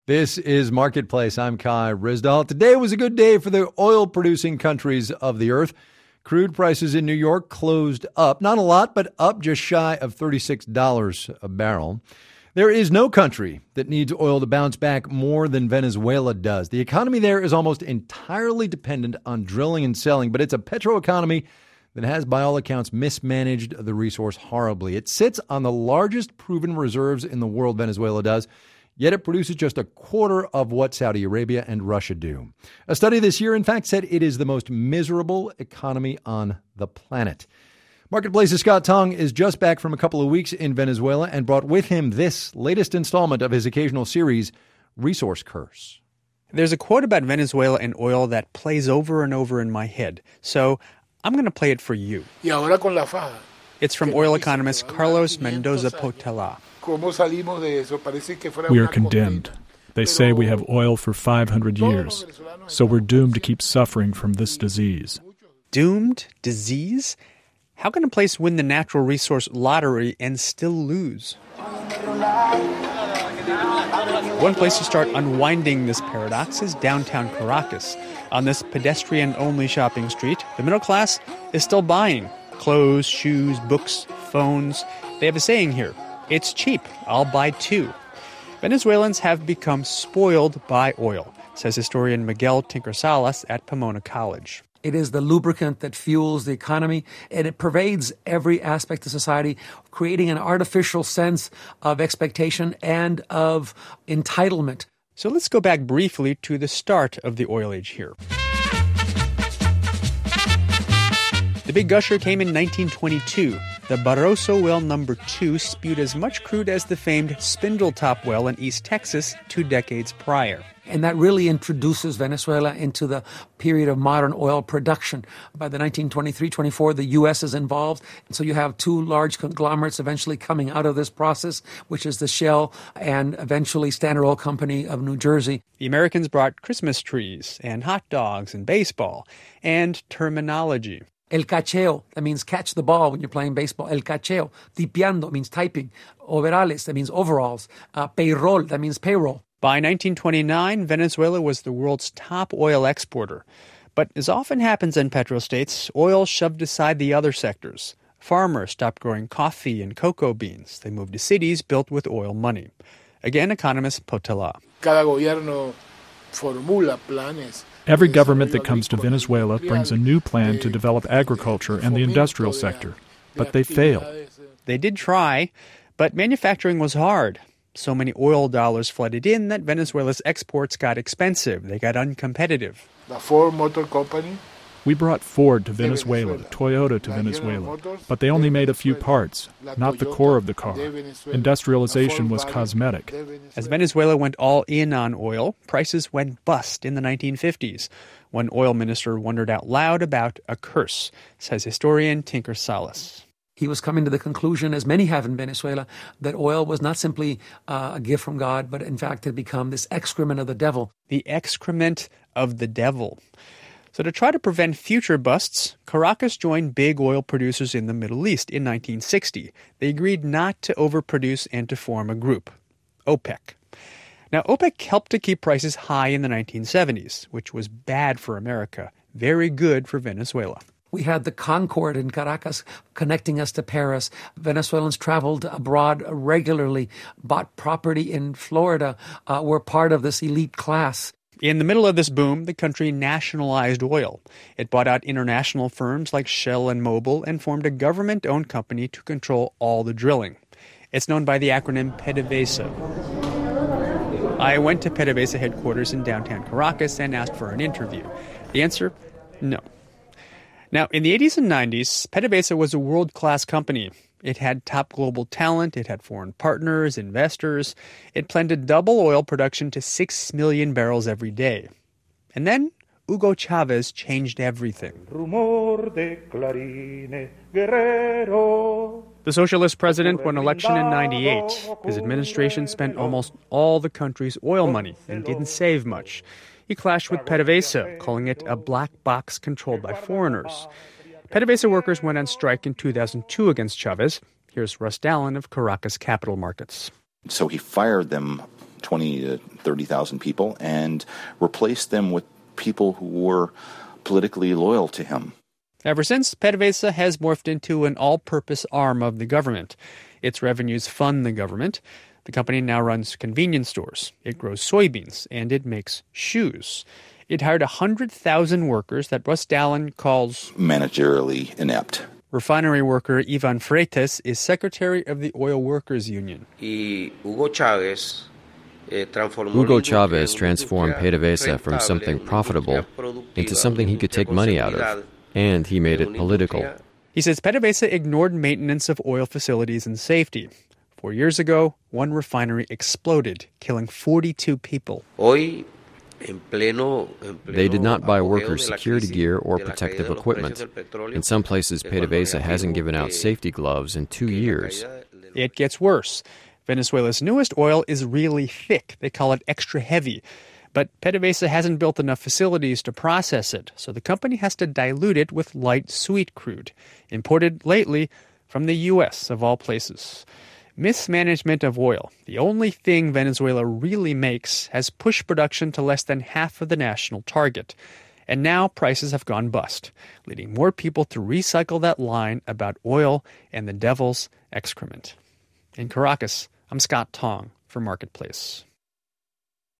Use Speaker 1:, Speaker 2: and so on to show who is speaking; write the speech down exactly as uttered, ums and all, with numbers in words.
Speaker 1: This is Marketplace. I'm Kai Ryssdal. Today was a good day for the oil-producing countries of the earth. Crude prices in New York closed up. Not a lot, but up just shy of thirty-six dollars a barrel. There is no country that needs oil to bounce back more than Venezuela does. The economy there is almost entirely dependent on drilling and selling, but it's a petroeconomy that has, by all accounts, mismanaged the resource horribly. It sits on the largest proven reserves in the world, Venezuela does, yet it produces just a quarter of what Saudi Arabia and Russia do. A study this year, in fact, said it is the most miserable economy on the planet. Marketplace's Scott Tong is just back from a couple of weeks in Venezuela and brought with him this latest installment of his occasional series, Resource Curse.
Speaker 2: There's a quote about Venezuela and oil that plays over and over in my head, so I'm going to play it for you. It's from oil economist Carlos Mendoza Portela.
Speaker 3: We are condemned. They say we have oil for five hundred years, so we're doomed to keep suffering from this disease.
Speaker 2: Doomed? Disease? How can a place win the natural resource lottery and still lose? One place to start unwinding this paradox is downtown Caracas. On this pedestrian-only shopping street, the middle class is still buying clothes, shoes, books, phones. They have a saying here, it's cheap, I'll buy two. Venezuelans have become spoiled by oil, says historian Miguel Tinker-Salas at Pomona College.
Speaker 4: It is the lubricant that fuels the economy, and it pervades every aspect of society, creating an artificial sense of expectation and of entitlement.
Speaker 2: So let's go back briefly to the start of the oil age here. The big gusher came in nineteen twenty-two. The Barroso well number two spewed as much crude as the famed Spindletop well in East Texas two decades prior.
Speaker 4: And that really introduces Venezuela into the period of modern oil production. By the nineteen twenty-three twenty-four, the U S is involved. And so you have two large conglomerates eventually coming out of this process, which is the Shell and eventually Standard Oil Company of New Jersey.
Speaker 2: The Americans brought Christmas trees and hot dogs and baseball and terminology.
Speaker 4: El cacheo, that means catch the ball when you're playing baseball. El cacheo. Tipeando means typing. Overales, that means overalls. Uh, payroll, that means payroll.
Speaker 2: By nineteen twenty-nine, Venezuela was the world's top oil exporter. But as often happens in petrostates, oil shoved aside the other sectors. Farmers stopped growing coffee and cocoa beans. They moved to cities built with oil money. Again, economist Portela.
Speaker 5: Cada gobierno formula planes.
Speaker 3: Every government that comes to Venezuela brings a new plan to develop agriculture and the industrial sector, but they fail.
Speaker 2: They did try, but manufacturing was hard. So many oil dollars flooded in that Venezuela's exports got expensive. They got uncompetitive.
Speaker 5: The Ford Motor Company.
Speaker 3: We brought Ford to Venezuela, Toyota to Venezuela, but they only made a few parts, not the core of the car. Industrialization was cosmetic.
Speaker 2: As Venezuela went all in on oil, prices went bust in the nineteen fifties. One oil minister wondered out loud about a curse, says historian Tinker-Salas.
Speaker 4: He was coming to the conclusion, as many have in Venezuela, that oil was not simply uh, a gift from God, but in fact had become this excrement of the devil.
Speaker 2: The excrement of the devil. So to try to prevent future busts, Caracas joined big oil producers in the Middle East in nineteen sixty. They agreed not to overproduce and to form a group, OPEC. Now, OPEC helped to keep prices high in the nineteen seventies, which was bad for America, very good for Venezuela.
Speaker 4: We had the Concorde in Caracas connecting us to Paris. Venezuelans traveled abroad regularly, bought property in Florida, uh, were part of this elite class.
Speaker 2: In the middle of this boom, the country nationalized oil. It bought out international firms like Shell and Mobil and formed a government-owned company to control all the drilling. It's known by the acronym PDVSA. I went to PDVSA headquarters in downtown Caracas and asked for an interview. The answer? No. Now, in the eighties and nineties, PDVSA was a world-class company. It had top global talent, it had foreign partners, investors. It planned to double oil production to six million barrels every day. And then Hugo Chavez changed everything. The socialist president won election in ninety-eight. His administration spent almost all the country's oil money and didn't save much. He clashed with PDVSA, calling it a black box controlled by foreigners. PDVSA workers went on strike in two thousand two against Chavez. Here's Russ Dallin of Caracas Capital Markets.
Speaker 6: So he fired them twenty to thirty thousand people and replace them with people who were politically loyal to him.
Speaker 2: Ever since, PDVSA has morphed into an all-purpose arm of the government. Its revenues fund the government. The company now runs convenience stores. It grows soybeans, and it makes shoes. It hired one hundred thousand workers that Russ Dallin calls
Speaker 6: managerially inept.
Speaker 2: Refinery worker Ivan Freites is secretary of the Oil Workers Union.
Speaker 7: Hugo Chavez
Speaker 8: Hugo Chavez transformed PDVSA from something profitable into something he could take money out of, and he made it political.
Speaker 2: He says PDVSA ignored maintenance of oil facilities and safety. Four years ago, one refinery exploded, killing forty-two people.
Speaker 8: They did not buy workers' security gear or protective equipment. In some places, PDVSA hasn't given out safety gloves in two years.
Speaker 2: It gets worse. Venezuela's newest oil is really thick. They call it extra heavy. But PDVSA hasn't built enough facilities to process it, so the company has to dilute it with light sweet crude, imported lately from the U S, of all places. Mismanagement of oil, the only thing Venezuela really makes, has pushed production to less than half of the national target. And now prices have gone bust, leading more people to recycle that line about oil and the devil's excrement. In Caracas, I'm Scott Tong for Marketplace.